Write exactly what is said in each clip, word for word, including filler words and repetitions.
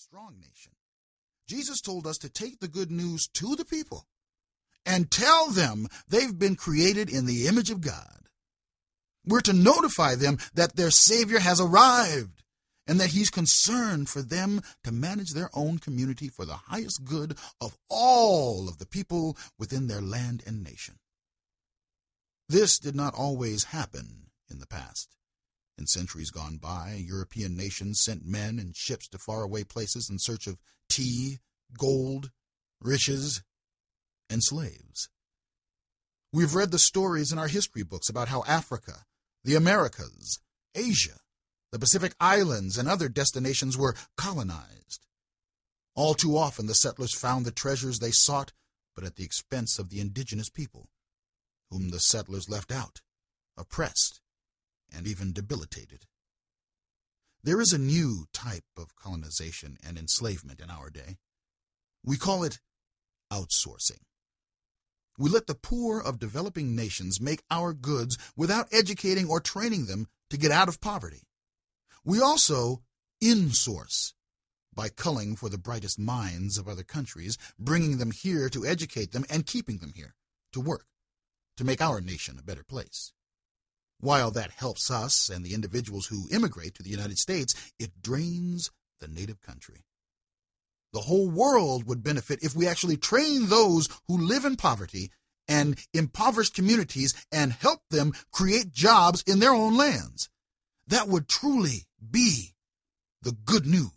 strong nation. Jesus told us to take the good news to the people and tell them they've been created in the image of God. We're to notify them that their Savior has arrived and that he's concerned for them to manage their own community for the highest good of all of the people within their land and nation. This did not always happen in the past. In centuries gone by, European nations sent men and ships to faraway places in search of tea, gold, riches, and slaves. We've read the stories in our history books about how Africa, the Americas, Asia, the Pacific Islands, and other destinations were colonized. All too often the settlers found the treasures they sought, but at the expense of the indigenous people, whom the settlers left out, oppressed, and even debilitated. There is a new type of colonization and enslavement in our day. We call it outsourcing. We let the poor of developing nations make our goods without educating or training them to get out of poverty. We also insource by culling for the brightest minds of other countries, bringing them here to educate them and keeping them here to work, to make our nation a better place. While that helps us and the individuals who immigrate to the United States, it drains the native country. The whole world would benefit if we actually train those who live in poverty and impoverished communities and help them create jobs in their own lands. That would truly be the good news.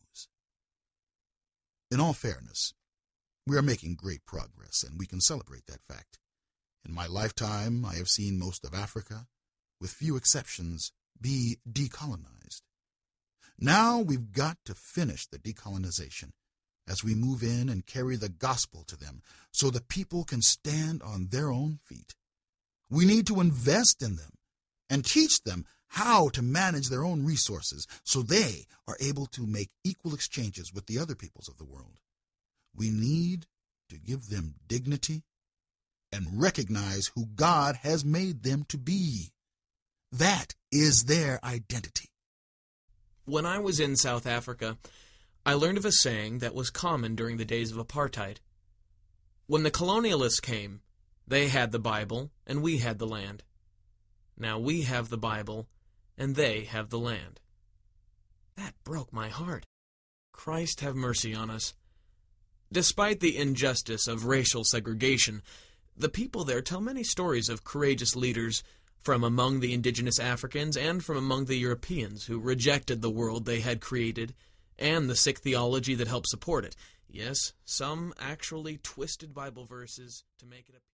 In all fairness, we are making great progress, and we can celebrate that fact. In my lifetime, I have seen most of Africa, with few exceptions, be decolonized. Now we've got to finish the decolonization as we move in and carry the gospel to them so the people can stand on their own feet. We need to invest in them and teach them how to manage their own resources so they are able to make equal exchanges with the other peoples of the world. We need to give them dignity and recognize who God has made them to be. That is their identity. When I was in South Africa, I learned of a saying that was common during the days of apartheid. When the colonialists came, they had the Bible and we had the land. Now we have the Bible and they have the land. That broke my heart. Christ have mercy on us. Despite the injustice of racial segregation, the people there tell many stories of courageous leaders from among the indigenous Africans and from among the Europeans who rejected the world they had created and the sick theology that helped support it. Yes, some actually twisted Bible verses to make it appear.